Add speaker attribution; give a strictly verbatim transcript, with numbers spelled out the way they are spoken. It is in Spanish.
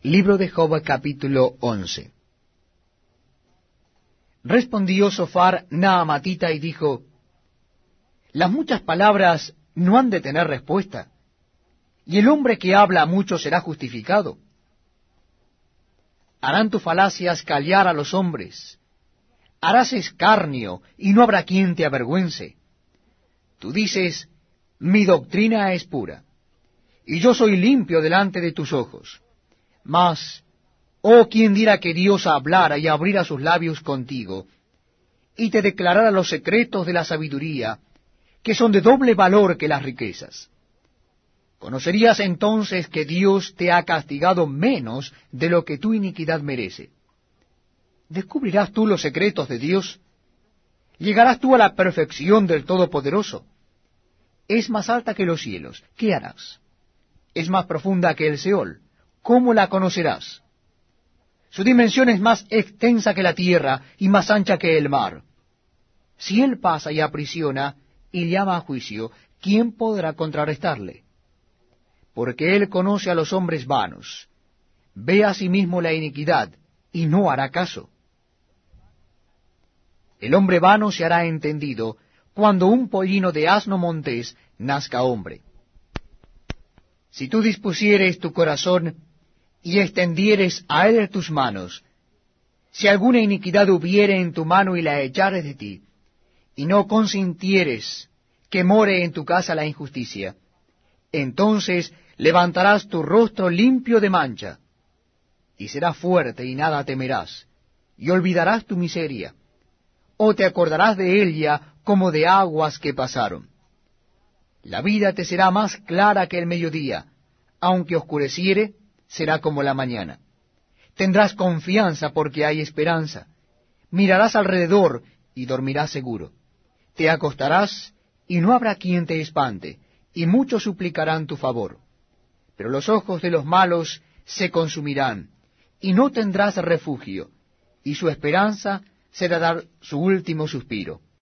Speaker 1: Libro de Job, capítulo once. Respondió Sofar Naamatita y dijo: Las muchas palabras no han de tener respuesta, y el hombre que habla mucho será justificado. Harán tus falacias callar a los hombres, harás escarnio, y no habrá quien te avergüence. Tú dices: mi doctrina es pura, y yo soy limpio delante de tus ojos. Mas, oh, quien diera que Dios hablara y abriera sus labios contigo, y te declarara los secretos de la sabiduría, que son de doble valor que las riquezas. Conocerías entonces que Dios te ha castigado menos de lo que tu iniquidad merece. ¿Descubrirás tú los secretos de Dios? ¿Llegarás tú a la perfección del Todopoderoso? Es más alta que los cielos, ¿qué harás? Es más profunda que el Seol, ¿cómo la conocerás? Su dimensión es más extensa que la tierra y más ancha que el mar. Si él pasa y aprisiona y llama a juicio, ¿quién podrá contrarrestarle? Porque él conoce a los hombres vanos, ve a sí mismo la iniquidad, y no hará caso. El hombre vano se hará entendido cuando un pollino de asno montés nazca hombre. Si tú dispusieres tu corazón y extendieres a él tus manos, si alguna iniquidad hubiere en tu mano y la echares de ti, y no consintieres que more en tu casa la injusticia, entonces levantarás tu rostro limpio de mancha, y serás fuerte y nada temerás, y olvidarás tu miseria, o te acordarás de ella como de aguas que pasaron. La vida te será más clara que el mediodía, aunque oscureciere, será como la mañana. Tendrás confianza porque hay esperanza. Mirarás alrededor y dormirás seguro. Te acostarás y no habrá quien te espante, y muchos suplicarán tu favor. Pero los ojos de los malos se consumirán, y no tendrás refugio, y su esperanza será dar su último suspiro.